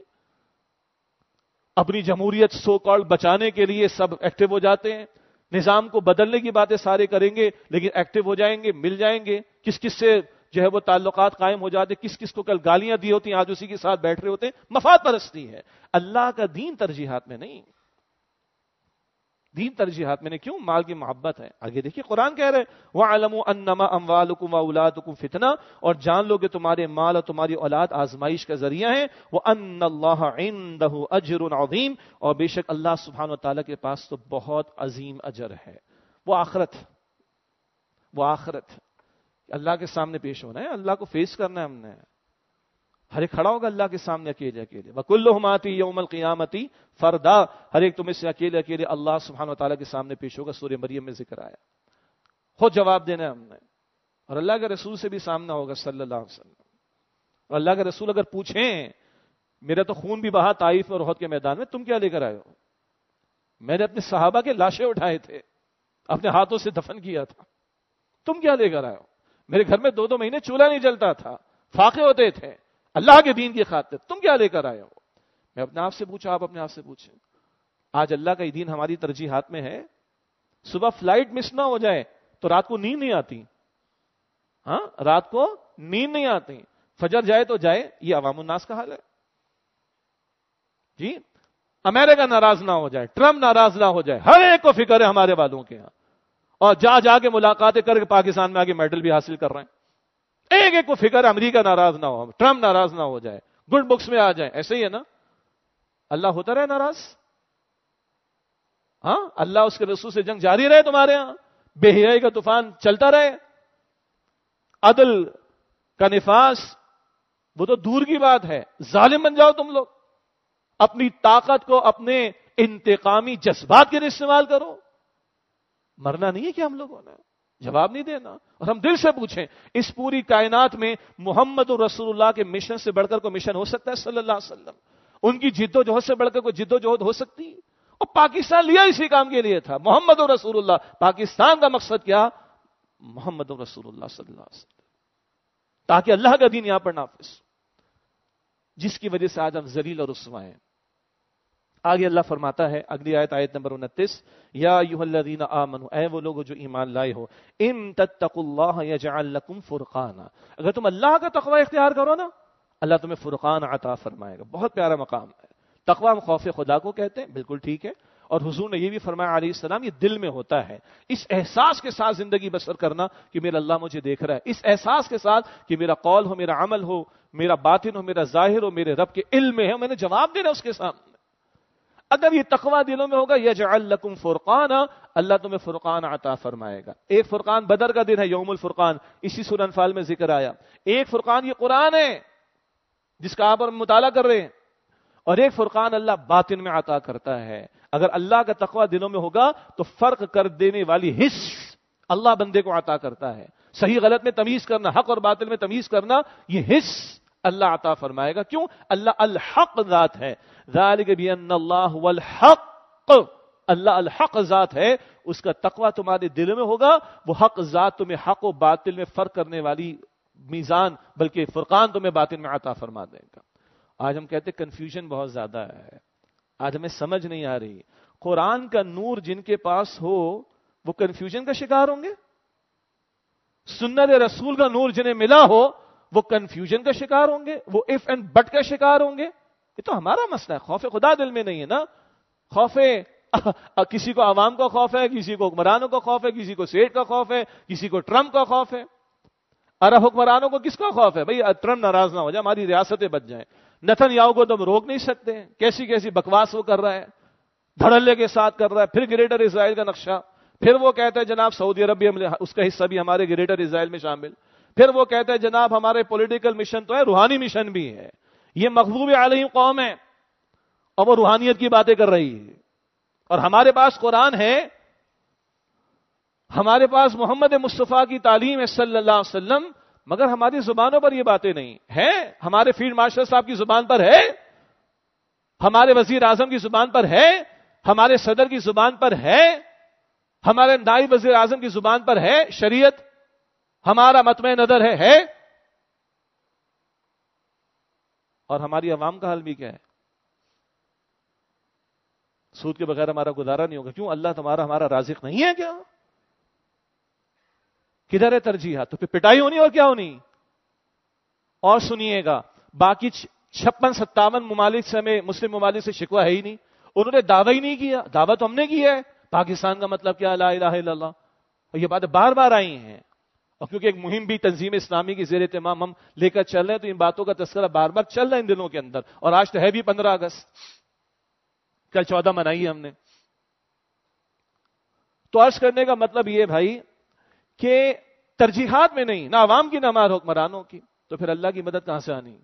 اپنی جمہوریت سو کالڈ بچانے کے لیے سب ایکٹیو ہو جاتے ہیں، نظام کو بدلنے کی باتیں سارے کریں گے، لیکن ایکٹیو ہو جائیں گے، مل جائیں گے، کس کس سے جو ہے وہ تعلقات قائم ہو جاتے، کس کس کو کل گالیاں دی ہوتی ہیں آج اسی کے ساتھ بیٹھ رہے ہوتے ہیں۔ مفاد پرستی ہے، اللہ کا دین ترجیحات میں نہیں۔ دین ترجیحات میں نے کیوں؟ مال کی محبت ہے۔ آگے دیکھیے قرآن کہہ رہے وَعَلَمُوا أَنَّمَا أَمْوَالُكُمْ وَأَوْلَادُكُمْ فِتْنَةٌ، اور جان لو کہ تمہارے مال اور تمہاری اولاد آزمائش کا ذریعہ ہے۔ وَأَنَّ اللَّهَ عِندَهُ أَجْرٌ عَظِيمٌ، اور بے شک اللہ سبحانہ وتعالیٰ کے پاس تو بہت عظیم اجر ہے۔ وہ آخرت، وہ آخرت اللہ کے سامنے پیش ہونا ہے، اللہ کو فیس کرنا ہے ہم نے۔ ہر ایک کھڑا ہوگا اللہ کے سامنے اکیلے اکیلے، وَكُلُّهُمْ آتِي يَوْمَ الْقِيَامَةِ فَرْدًا، ہر ایک تمہیں سے اکیلے اکیلے اللہ سبحانہ وتعالیٰ کے سامنے پیش ہوگا۔ سورہ مریم میں ذکر آیا، خود جواب دینا ہے ہم نے، اور اللہ کے رسول سے بھی سامنا ہوگا صلی اللہ علیہ وسلم۔ اور اللہ کے رسول اگر پوچھیں میرا تو خون بھی بہا طائف اور احد کے میدان میں، تم کیا لے کر آئے ہو؟ میں نے اپنے صحابہ کے لاشیں اٹھائے تھے، اپنے ہاتھوں سے دفن کیا تھا، تم کیا لے کر آئے ہو؟ میرے گھر میں دو دو مہینے چولہا نہیں جلتا تھا، فاقے ہوتے تھے اللہ کے دین کی خاطر، تم کیا لے کر آئے ہو؟ میں اپنے آپ سے پوچھا، آپ اپنے آپ سے پوچھیں، آج اللہ کا یہ دین ہماری ترجیحات میں ہے؟ صبح فلائٹ مس نہ ہو جائے تو رات کو نیند نہیں آتی، ہاں رات کو نیند نہیں آتی، فجر جائے تو جائے، یہ عوام الناس کا حال ہے جی۔ امریکہ ناراض نہ ہو جائے، ٹرمپ ناراض نہ ہو جائے، ہر ایک کو فکر ہے ہمارے والوں کے ہاں، اور جا جا کے ملاقاتیں کر کے پاکستان میں آگے میڈل بھی حاصل کر رہے ہیں۔ ایک ایک کو فکر ہے امریکہ ناراض نہ ہو، ٹرمپ ناراض نہ ہو جائے، گڈ بکس میں آ جائے، ایسے ہی ہے نا؟ اللہ ہوتا رہے ناراض؟ ہاں اللہ اس کے رسول سے جنگ جاری رہے تمہارے ہاں، بے حیائی کا طوفان چلتا رہے، عدل کا نفاذ وہ تو دور کی بات ہے، ظالم بن جاؤ تم لوگ، اپنی طاقت کو اپنے انتقامی جذبات کے لیے استعمال کرو۔ مرنا نہیں ہے کہ ہم لوگوں نے؟ جواب نہیں دینا۔ اور ہم دل سے پوچھیں، اس پوری کائنات میں محمد رسول اللہ کے مشن سے بڑھ کر کوئی مشن ہو سکتا ہے صلی اللہ علیہ وسلم؟ ان کی جد و جہد سے بڑھ کر کوئی جد و جہد ہو سکتی؟ اور پاکستان لیا اسی کام کے لیے تھا، محمد رسول اللہ۔ پاکستان کا مقصد کیا؟ محمد رسول اللہ صلی اللہ علیہ وسلم، تاکہ اللہ کا دین یہاں پر نافذ ہو، جس کی وجہ سے آج ہم ذلیل اور رسوا ہیں۔ آگے اللہ فرماتا ہے اگلی آیت، آیت نمبر انتیس، یا ایھا الذین آمنوا، اے وہ لوگ جو ایمان لائے ہو، ان تتقوا اللہ یجعل لکم فرقانا، اگر تم اللہ کا تقوی اختیار کرو نا، اللہ تمہیں فرقان عطا فرمائے گا۔ بہت پیارا مقام ہے، تقوی ہم خوف خدا کو کہتے ہیں، بالکل ٹھیک ہے، اور حضور نے یہ بھی فرمایا علیہ السلام، یہ دل میں ہوتا ہے، اس احساس کے ساتھ زندگی بسر کرنا کہ میرا اللہ مجھے دیکھ رہا ہے، اس احساس کے ساتھ کہ میرا قول ہو، میرا عمل ہو، میرا باطن ہو، میرا ظاہر ہو، میرے رب کے علم میں ہے، میں نے جواب دینا اس کے سامنے۔ اگر یہ تقوی دلوں میں ہوگا، یجعل لکم فرقانا، اللہ تمہیں فرقان عطا فرمائے گا۔ ایک فرقان بدر کا دن ہے، یوم الفرقان، اسی سورہ انفال میں ذکر آیا۔ ایک فرقان یہ قرآن ہے جس کا آپ اور مطالعہ کر رہے ہیں، اور ایک فرقان اللہ باطن میں عطا کرتا ہے۔ اگر اللہ کا تقوی دلوں میں ہوگا تو فرق کر دینے والی حس اللہ بندے کو عطا کرتا ہے. صحیح غلط میں تمیز کرنا، حق اور باطل میں تمیز کرنا، یہ حس اللہ عطا فرمائے گا. کیوں؟ اللہ الحق ذات ہے. ذالک بان اللہ هو الحق، اللہ الحق ذات ہے. اس کا تقوی تمہارے دل میں ہوگا، وہ حق ذات تمہیں حق و باطل میں فرق کرنے والی میزان بلکہ فرقان تمہیں باطن میں عطا فرما دے گا. آج ہم کہتے ہیں کنفیوژن بہت زیادہ ہے، آج ہمیں سمجھ نہیں آ رہی. قرآن کا نور جن کے پاس ہو وہ کنفیوژن کا شکار ہوں گے، سنت رسول کا نور جنہیں ملا ہو وہ کنفیوژن کا شکار ہوں گے، وہ اف اینڈ بٹ کا شکار ہوں گے. یہ تو ہمارا مسئلہ ہے. خوف خدا دل میں نہیں ہے نا. خوف کسی کو عوام کا خوف ہے، کسی کو حکمرانوں کا خوف ہے، کسی کو سیٹ کا خوف ہے، کسی کو ٹرمپ کا خوف ہے. ارے حکمرانوں کو کس کا خوف ہے؟ بھئی ٹرمپ ناراض نہ ہو جائے، ہماری ریاستیں بچ جائیں. نتن یاہو کو تو ہم روک نہیں سکتے، کیسی کیسی بکواس وہ کر رہا ہے، دھڑلے کے ساتھ کر رہا ہے. پھر گریٹر اسرائیل کا نقشہ، پھر وہ کہتا ہے جناب سعودی عرب بھی اس کا حصہ بھی ہمارے گریٹر اسرائیل میں شامل. پھر وہ کہتا ہے جناب ہمارے پولیٹیکل مشن تو ہے، روحانی مشن بھی ہے. یہ مغضوب علیہم قوم ہے اور وہ روحانیت کی باتیں کر رہی ہے. اور ہمارے پاس قرآن ہے، ہمارے پاس محمد مصطفیٰ کی تعلیم ہے صلی اللہ علیہ وسلم، مگر ہماری زبانوں پر یہ باتیں نہیں ہیں. ہمارے فیلڈ مارشل صاحب کی زبان پر ہے، ہمارے وزیر اعظم کی زبان پر ہے، ہمارے صدر کی زبان پر ہے، ہمارے نائب وزیر اعظم کی زبان پر ہے شریعت، ہمارا مطمع نظر ہے ہے اور ہماری عوام کا حال بھی کیا ہے؟ سود کے بغیر ہمارا گزارا نہیں ہوگا. کیوں؟ اللہ تمہارا ہمارا رازق نہیں ہے کیا؟ کدھر ہے ترجیحات؟ تو پھر پٹائی ہونی اور کیا ہونی. اور سنیے گا، باقی چھپن ستاون ممالک سے ہمیں مسلم ممالک سے شکوہ ہے ہی نہیں. انہوں نے دعویٰ ہی نہیں کیا، دعویٰ تو ہم نے کیا ہے. پاکستان کا مطلب کیا؟ لا الہ الا اللہ. اور یہ باتیں بار بار آئی ہیں، اور کیونکہ ایک مہم بھی تنظیم اسلامی کی زیر اہتمام ہم لے کر چل رہے ہیں تو ان باتوں کا تذکرہ بار بار چل رہا ہے ان دنوں کے اندر. اور آج تو ہے بھی پندرہ اگست، کل چودہ منائی ہے ہم نے. تو عرض کرنے کا مطلب یہ بھائی کہ ترجیحات میں نہیں، نہ عوام کی نہ ہمارے حکمرانوں کی، تو پھر اللہ کی مدد کہاں سے آنی؟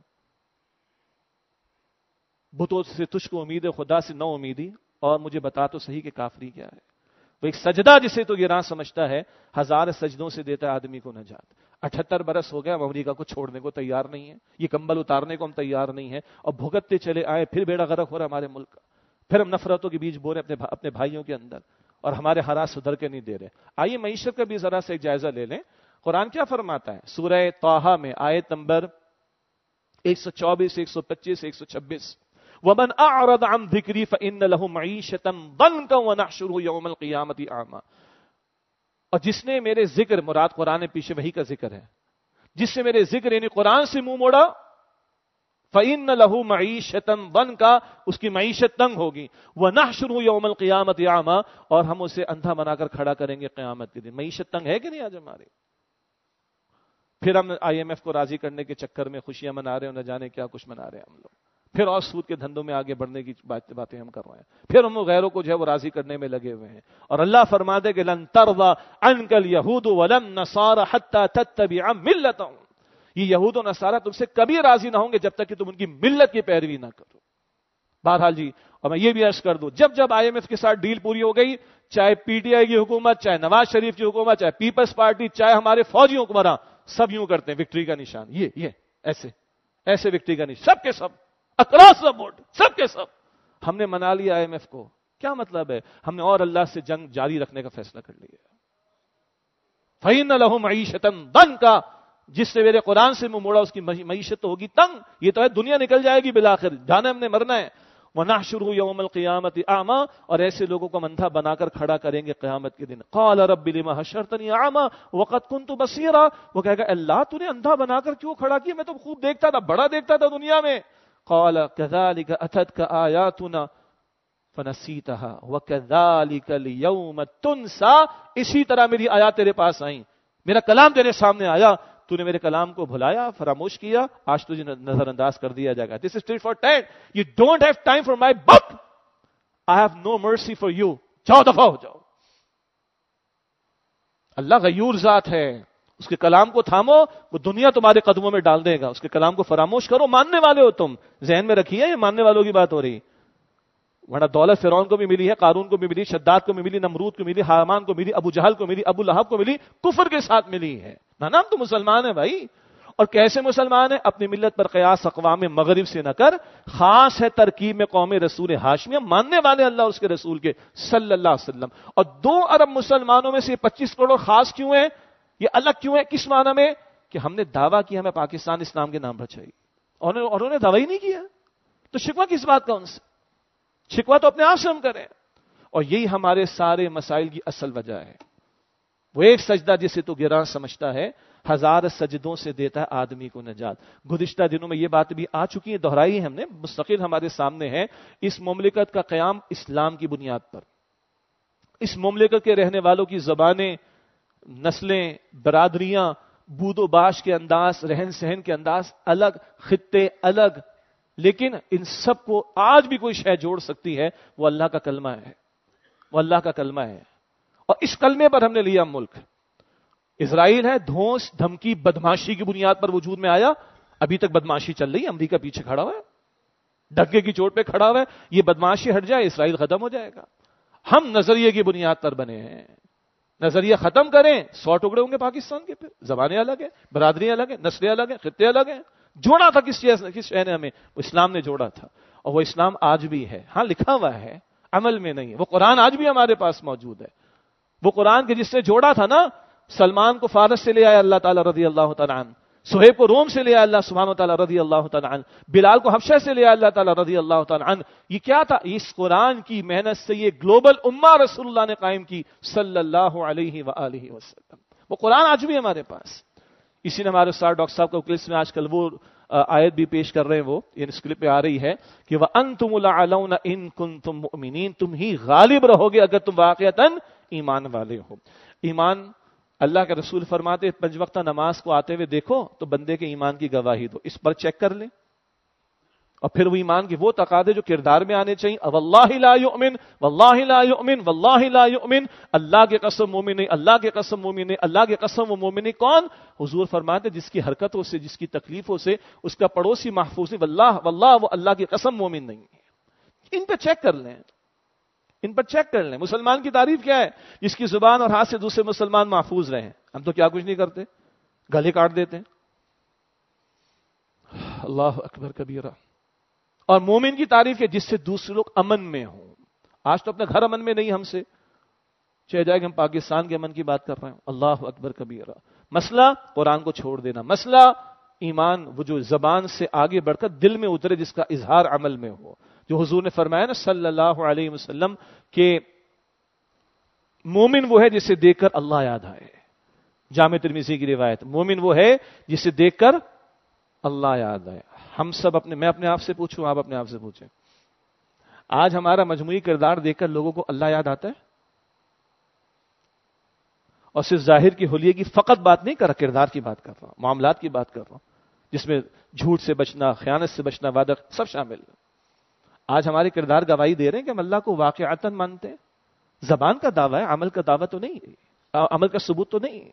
بتوں سے تجھ کو امید ہے، خدا سے نو امیدی. اور مجھے بتا تو صحیح کہ کافری کیا ہے. وہ ایک سجدہ جسے تو گراں سمجھتا ہے، ہزار سجدوں سے دیتا ہے آدمی کو نجات. اٹھہتر برس ہو گیا ہم امریکہ کو چھوڑنے کو تیار نہیں ہے، یہ کمبل اتارنے کو ہم تیار نہیں ہیں، اور بھگتتے چلے آئے. پھر بیڑا غرق ہو رہا ہمارے ملک کا، پھر ہم نفرتوں کے بیچ بو رہے اپنے اپنے بھائیوں کے اندر، اور ہمارے حالات سدھر کے نہیں دے رہے. آئیے معیشت کا بھی ذرا سے ایک جائزہ لے لیں. قرآن کیا فرماتا ہے؟ سورہ طٰہٰ میں آیت نمبر ایک سو چوبیس، ایک سو پچیس، ایک سو چھبیس. وَمَنْ أَعْرَضَ عَنْ ذِكْرِي فَإِنَّ لَهُ مَعِيشَةً ضَنْكًا وَنَحْشُرُهُ يَوْمَ الْقِيَامَةِ أَعْمَىٰ. اور جس نے میرے ذکر، مراد قرآن پیچھے وحی کا ذکر ہے، جس سے میرے ذکر یعنی قرآن سے منہ موڑا، فَإِنَّ لَهُ مَعِيشَةً ضَنْكًا، اس کی معیشت تنگ ہوگی. وَنَحْشُرُهُ يَوْمَ الْقِيَامَةِ أَعْمَىٰ، اور ہم اسے اندھا بنا کر کھڑا کریں گے قیامت کے دن. معیشت تنگ ہے کہ نہیں آج ہماری؟ پھر ہم آئی ایم ایف کو راضی کرنے کے چکر میں خوشیاں منا رہے ہیں، نہ جانے کیا کچھ منا رہے ہیں ہم لوگ. پھر اور سود کے دھندوں میں آگے بڑھنے کی باتیں ہم کر رہے ہیں. پھر ہم غیروں کو جو ہے وہ راضی کرنے میں لگے ہوئے ہیں. اور اللہ فرما دے کہ لن ترضى عنك اليهود ولا النصارى حتى تتبع ملتهم. یہ یہود و نصارہ تم سے کبھی راضی نہ ہوں گے جب تک کہ تم ان کی ملت کی پیروی نہ کرو. بہرحال جی، اور میں یہ بھی عرض کر دوں، جب جب آئی ایم ایف کے ساتھ ڈیل پوری ہو گئی، چاہے پی ٹی آئی کی حکومت، چاہے نواز شریف کی حکومت، چاہے پیپلز پارٹی، چاہے ہمارے فوجی حکمراں، سب یوں کرتے ہیں وکٹری کا نشان، یہ یہ ایسے ایسے وکٹری کا نشان، سب کے سب اکراس دا بورڈ، سب کے سب. ہم نے منا لیا آئی ایم ایف کو. کیا مطلب ہے؟ ہم نے اور اللہ سے جنگ جاری رکھنے کا فیصلہ کر لیا. فَإِنَّ لَهُ مَعِيشَةً ضَنْكًا، جس سے میرے قرآن سے منہ موڑا اس کی معیشت تو ہوگی تنگ. یہ تو ہے دنیا نکل جائے گی بالآخر، جانا ہم نے مرنا ہے. وَنَحْشُرُهُ يَوْمَ الْقِيَامَةِ أَعْمَىٰ، اور ایسے لوگوں کو اندھا بنا کر کھڑا کریں گے قیامت کے دن. قَالَ رَبِّ لِمَ حَشَرْتَنِي أَعْمَىٰ وَقَدْ كُنتُ بَصِيرًا، وہ کہے گا اللہ تو نے اندھا بنا کر کیوں کھڑا کیا؟ میں تو خوب دیکھتا تھا، بڑا دیکھتا تھا دنیا میں. قال كذلك أتتك آياتنا فنسيتها وكذلك اليوم تنسى، اسی طرح میری آیات تیرے پاس آئیں، میرا کلام تیرے سامنے آیا، تو نے میرے کلام کو بھلایا، فراموش کیا، آج تجھے نظر انداز کر دیا جائے گا. This is tit for tat. You don't have time for my book. I have no mercy for you. جاؤ دفع ہو جاؤ. اللہ غیور ذات ہے، اس کے کلام کو تھامو، وہ دنیا تمہارے قدموں میں ڈال دے گا. اس کے کلام کو فراموش کرو، ماننے والے ہو تم، ذہن میں رکھیے یہ ماننے والوں کی بات ہو رہی. ورنہ دولت فرعون کو بھی ملی ہے، قارون کو بھی ملی، شداد کو بھی ملی، نمرود کو ملی، حامان کو ملی، ابو جہل کو ملی، ابو لہب کو ملی، کفر کے ساتھ ملی ہے نا۔ ہم تو مسلمان ہیں بھائی، اور کیسے مسلمان ہیں؟ اپنی ملت پر قیاس اقوام مغرب سے نہ کر، خاص ہے ترکیب میں قوم رسول ہاشمیہ، ماننے والے اللہ اور اس کے رسول کے صلی اللہ علیہ وسلم۔ اور دو ارب مسلمانوں میں سے پچیس کروڑ خاص کیوں ہیں؟ یہ الگ کیوں ہے؟ کس معنی میں؟ کہ ہم نے دعویٰ کیا ہمیں پاکستان اسلام کے نام پر چاہیے، اور انہوں نے دعویٰ ہی نہیں کیا، تو شکوہ کس بات کا ان سے؟ شکوہ تو اپنے آپ سے ہم کریں، اور یہی ہمارے سارے مسائل کی اصل وجہ ہے۔ وہ ایک سجدہ جسے تو گراں سمجھتا ہے، ہزار سجدوں سے دیتا ہے آدمی کو نجات۔ گزشتہ دنوں میں یہ بات بھی آ چکی ہے، دہرائی ہم نے، مستقل ہمارے سامنے ہے۔ اس مملکت کا قیام اسلام کی بنیاد پر، اس مملکت کے رہنے والوں کی زبانیں، نسلیں، برادریاں، بود و باش کے انداز، رہن سہن کے انداز الگ، خطے الگ، لیکن ان سب کو آج بھی کوئی شے جوڑ سکتی ہے، وہ اللہ کا کلمہ ہے، وہ اللہ کا کلمہ ہے، اور اس کلمے پر ہم نے لیا ملک۔ اسرائیل ہے دھونس، دھمکی، بدماشی کی بنیاد پر وجود میں آیا، ابھی تک بدماشی چل رہی ہے، امریکہ پیچھے کھڑا ہوا ہے، ڈھکے کی چوٹ پہ کھڑا ہوا ہے، یہ بدماشی ہٹ جائے اسرائیل ختم ہو جائے گا۔ ہم نظریے کی بنیاد پر بنے ہیں، نظریہ ختم کریں، سو ٹکڑے ہوں گے پاکستان کے، پھر زبانیں الگ ہیں، برادریاں الگ ہیں، نسلیں الگ ہیں، خطے الگ ہیں۔ جوڑا تھا کس چیز کس شے نے ہمیں؟ وہ اسلام نے جوڑا تھا، اور وہ اسلام آج بھی ہے، ہاں لکھا ہوا ہے، عمل میں نہیں ہے۔ وہ قرآن آج بھی ہمارے پاس موجود ہے، وہ قرآن کے جس نے جوڑا تھا نا، سلمان کو فارس سے لے آیا اللہ تعالیٰ رضی اللہ تعالیٰ عنہ، سہیب کو روم سے لے آیا اللہ سبحانہ وتعالیٰ رضی اللہ تعالیٰ عنہ، بلال کو حبشہ سے لے آیا اللہ تعالیٰ رضی اللہ تعالیٰ عنہ۔ یہ کیا تھا؟ اس قرآن کی محنت سے یہ گلوبل امہ رسول اللہ نے قائم کی صلی اللہ علیہ وآلہ وسلم۔ وہ قرآن آج بھی ہمارے پاس۔ اسی نے ہمارے استاد ڈاکٹر صاحب کو کلپس میں آج کل وہ آیت بھی پیش کر رہے ہیں، وہ یہ اسکرپٹ پہ آ رہی ہے کہ وَأَنْتُمُ الْأَعْلَوْنَ إِن كُنتُم مُؤْمِنِينَ، تم ہی غالب رہو گے اگر تم واقعتاً ایمان والے ہو۔ ایمان، اللہ کے رسول فرماتے پنج وقتہ نماز کو آتے ہوئے دیکھو تو بندے کے ایمان کی گواہی دو، اس پر چیک کر لیں، اور پھر وہ ایمان کے وہ تقاضے جو کردار میں آنے چاہیے، واللہ لا یؤمن، واللہ لا یؤمن، واللہ لا یؤمن، اللہ کے قسم مومن نہیں، اللہ کے قسم مومن نہیں، اللہ کے قسم وہ مومن نہیں۔ کون؟ حضور فرماتے جس کی حرکتوں سے، جس کی تکلیفوں سے اس کا پڑوسی محفوظ نہیں، واللہ واللہ وہ اللہ کی قسم مومن نہیں ہے۔ ان پہ چیک کر لیں، ان پر چیک کر لیں۔ مسلمان کی تعریف کیا ہے؟ جس کی زبان اور ہاتھ سے دوسرے مسلمان محفوظ رہیں۔ ہم تو کیا کچھ نہیں کرتے، گلے کاٹ دیتے ہیں۔ اللہ اکبر کبیرہ۔ اور مومن کی تعریف ہے جس سے دوسرے لوگ امن میں ہوں۔ آج تو اپنے گھر امن میں نہیں، ہم سے چاہے جائے کہ ہم پاکستان کے امن کی بات کر رہے ہیں۔ اللہ اکبر کبیرہ۔ مسئلہ قرآن کو چھوڑ دینا، مسئلہ ایمان، وہ جو زبان سے آگے بڑھ کر دل میں اترے، جس کا اظہار عمل میں ہو، جو حضور نے فرمایا نا صلی اللہ علیہ وسلم کہ مومن وہ ہے جسے دیکھ کر اللہ یاد آئے۔ جامع ترمذی کی روایت، مومن وہ ہے جسے دیکھ کر اللہ یاد آئے۔ ہم سب اپنے، میں اپنے آپ سے پوچھوں، آپ اپنے آپ سے پوچھیں، آج ہمارا مجموعی کردار دیکھ کر لوگوں کو اللہ یاد آتا ہے؟ اور صرف ظاہر کی حلیے کی فقط بات نہیں کر رہا، کردار کی بات کر رہا ہوں، معاملات کی بات کر رہا ہوں، جس میں جھوٹ سے بچنا، خیانت سے بچنا، وعدہ سب شامل ہے۔ آج ہمارے کردار گواہی دے رہے ہیں کہ ہم اللہ کو واقعتاً مانتے ہیں۔ زبان کا دعویٰ ہے، عمل کا دعویٰ تو نہیں ہے، عمل کا ثبوت تو نہیں ہے۔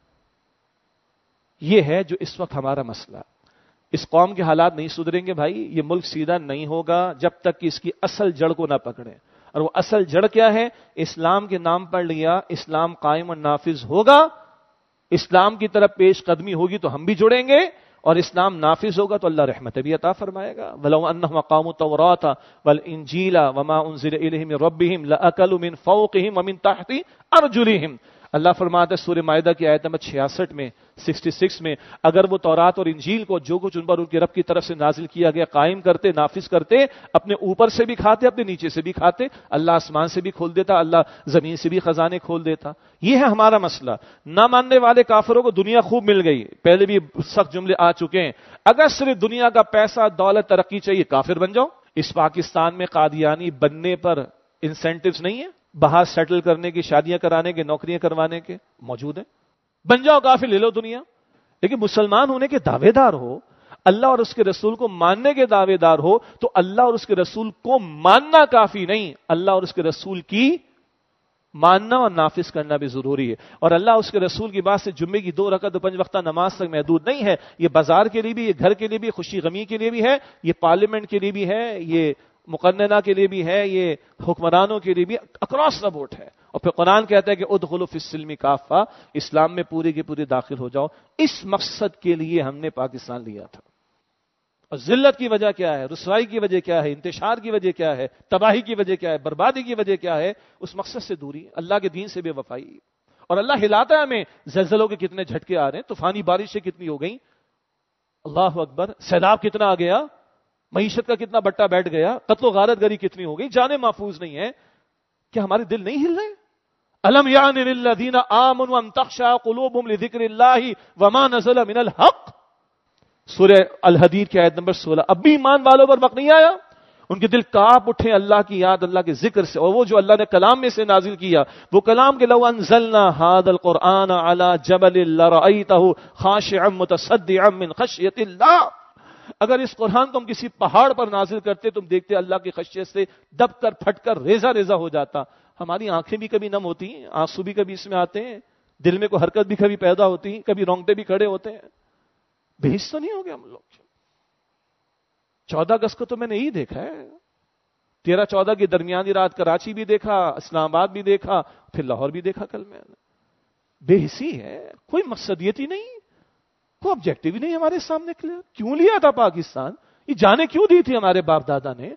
یہ ہے جو اس وقت ہمارا مسئلہ۔ اس قوم کے حالات نہیں سدھریں گے بھائی، یہ ملک سیدھا نہیں ہوگا جب تک کہ اس کی اصل جڑ کو نہ پکڑیں۔ اور وہ اصل جڑ کیا ہے؟ اسلام کے نام پر لیا، اسلام قائم اور نافذ ہوگا، اسلام کی طرف پیش قدمی ہوگی تو ہم بھی جڑیں گے، اور اسلام نافذ ہوگا تو اللہ رحمت بھی عطا فرمائے گا۔ وَلَوْ أَنَّهُمْ أَقَامُوا التَّوْرَاةَ وَالْإِنجِيلَ وَمَا أُنزِلَ إِلَيْهِم مِّن رَّبِّهِمْ لَأَكَلُوا مِن فَوْقِهِمْ وَمِن تَحْتِ أَرْجُلِهِمْ۔ اللہ فرماتا ہے سورہ مائدہ کی آیت نمبر چھیاسٹھ میں، چھیاسٹھ میں، اگر وہ تورات اور انجیل کو جو کچھ ان پر ان کے رب کی طرف سے نازل کیا گیا قائم کرتے، نافذ کرتے، اپنے اوپر سے بھی کھاتے، اپنے نیچے سے بھی کھاتے، اللہ آسمان سے بھی کھول دیتا، اللہ زمین سے بھی خزانے کھول دیتا۔ یہ ہے ہمارا مسئلہ۔ نہ ماننے والے کافروں کو دنیا خوب مل گئی، پہلے بھی سخت جملے آ چکے ہیں، اگر صرف دنیا کا پیسہ، دولت، ترقی چاہیے، کافر بن جاؤ۔ اس پاکستان میں قادیانی بننے پر انسینٹیوز نہیں ہیں، باہر سیٹل کرنے کی، شادیاں کرانے کے، نوکریاں کروانے کے موجود ہیں، بن جاؤ کافر، لے لو دنیا۔ لیکن مسلمان ہونے کے دعوے دار ہو، اللہ اور اس کے رسول کو ماننے کے دعوے دار ہو، تو اللہ اور اس کے رسول کو ماننا کافی نہیں، اللہ اور اس کے رسول کی ماننا اور نافذ کرنا بھی ضروری ہے۔ اور اللہ اس کے رسول کی بات سے جمعے کی دو رکعت پنج وقتہ نماز تک محدود نہیں ہے، یہ بازار کے لیے بھی، یہ گھر کے لیے بھی، خوشی غمی کے لیے بھی ہے، یہ پارلیمنٹ کے لیے بھی ہے، یہ مقننہ کے لیے بھی ہے، یہ حکمرانوں کے لیے بھی، اکراس دا بورڈ ہے. اور پھر قرآن کہتا ہے کہ ادخلوا فی السلم کافہ، اسلام میں پوری کی پوری داخل ہو جاؤ. اس مقصد کے لیے ہم نے پاکستان لیا تھا. اور ذلت کی وجہ کیا ہے، رسوائی کی وجہ کیا ہے، انتشار کی وجہ کیا ہے، تباہی کی وجہ کیا ہے، بربادی کی وجہ کیا ہے؟ اس مقصد سے دوری، اللہ کے دین سے بے وفائی. اور اللہ ہلاتا ہے ہمیں. زلزلوں کے کتنے جھٹکے آ رہے ہیں، طوفانی بارشیں کتنی ہو گئیں، اللہ اکبر، سیلاب کتنا آ گیا، معیشت کا کتنا بٹا بیٹھ گیا، قتل و غارت گری کتنی ہو گئی، جانیں محفوظ نہیں ہے. کیا ہمارے دل نہیں ہل رہے؟ الم یعن للذین آمنوا ان تخشع قلوبهم لذکر اللہ وما نزل من الحق. سورہ الحدید کی آیت نمبر سولہ. اب بھی ایمان والوں پر وقت نہیں آیا؟ ان کے دل کانپ اٹھے اللہ کی یاد، اللہ کے ذکر سے. اور وہ جو اللہ نے کلام میں سے نازل کیا، وہ کلام کے لو انزلنا هذا القرآن على جبل لرأيته خاشعا متصدعا من خشیۃ اللہ. اگر اس قرآن کو ہم کسی پہاڑ پر نازل کرتے، تم دیکھتے اللہ کی خشیت سے دب کر پھٹ کر ریزہ ریزہ ہو جاتا. ہماری آنکھیں بھی کبھی نم ہوتی ہیں، آنسو بھی کبھی اس میں آتے ہیں، دل میں کوئی حرکت بھی کبھی پیدا ہوتی ہیں، کبھی رونگٹے بھی کھڑے ہوتے ہیں. بے حس تو نہیں ہو گیا ہم لوگ؟ چودہ اگست کو تو میں نے یہی دیکھا ہے، تیرہ چودہ کی درمیانی رات کراچی بھی دیکھا، اسلام آباد بھی دیکھا، پھر لاہور بھی دیکھا کل میں نے. بے حسی ہے، کوئی مقصدیت ہی نہیں، کوئی آبجیکٹو ہی نہیں ہمارے سامنے کلیئر. کیوں لیا تھا پاکستان؟ یہ جانیں کیوں دی تھی ہمارے باپ دادا نے؟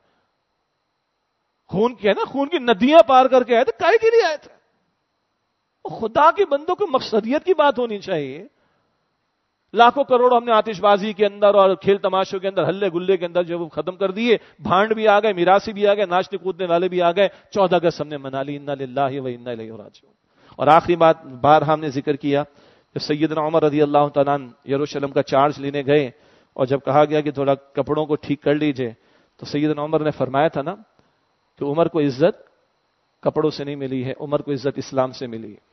خون کی ہے نا، خون کی ندیاں پار کر کے آئے تھے، کائے کے لیے آئے تھے؟ خدا کے بندوں کو مقصدیت کی بات ہونی چاہیے. لاکھوں کروڑوں ہم نے آتش بازی کے اندر اور کھیل تماشوں کے اندر، ہلے گلے کے اندر جو وہ ختم کر دیے. بھانڈ بھی آ گئے، میراثی بھی آ گئے، ناچنے کودنے والے بھی آ گئے. چودہ اگست ہم نے منا لی. انا للہ و انا الیہ راجعون. اور آخری بات بار ہم نے ذکر کیا، جب سیدنا عمر رضی اللہ تعالیٰ عنہ یروشلم کا چارج لینے گئے اور جب کہا گیا کہ تھوڑا کپڑوں کو ٹھیک کر لیجئے، تو سیدنا عمر نے فرمایا تھا نا کہ عمر کو عزت کپڑوں سے نہیں ملی ہے، عمر کو عزت اسلام سے ملی ہے.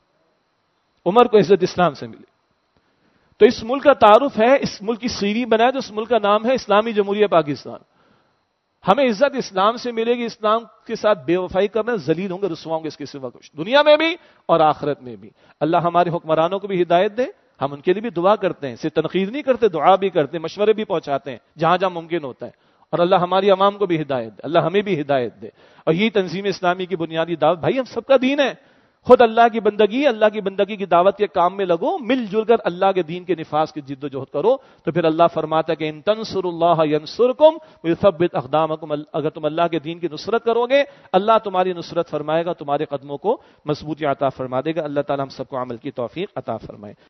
عمر کو عزت اسلام سے ملی. تو اس ملک کا تعارف ہے، اس ملک کی سیڑھی بنائے تو اس ملک کا نام ہے اسلامی جمہوریہ پاکستان. ہمیں عزت اسلام سے ملے گی. اسلام کے ساتھ بے وفائی کرنا ذلیل ہوں گے، رسوا ہوں گے اس کے سوا کچھ، دنیا میں بھی اور آخرت میں بھی. اللہ ہمارے حکمرانوں کو بھی ہدایت دے. ہم ان کے لیے بھی دعا کرتے ہیں، صرف تنقید نہیں کرتے، دعا بھی کرتے ہیں، مشورے بھی پہنچاتے ہیں جہاں جہاں ممکن ہوتا ہے. اور اللہ ہماری عوام کو بھی ہدایت دے، اللہ ہمیں بھی ہدایت دے. اور یہی تنظیم اسلامی کی بنیادی دعوت. بھائی ہم سب کا دین ہے، خود اللہ کی بندگی، اللہ کی بندگی کی دعوت کے کام میں لگو، مل جل کر اللہ کے دین کے نفاذ کی جد و جہد کرو. تو پھر اللہ فرماتا ہے کہ ان تنصروا اللہ ینصرکم ویثبت اقدامکم. اگر تم اللہ کے دین کی نصرت کرو گے، اللہ تمہاری نصرت فرمائے گا، تمہارے قدموں کو مضبوطی عطا فرما دے گا. اللہ تعالی ہم سب کو عمل کی توفیق عطا فرمائے.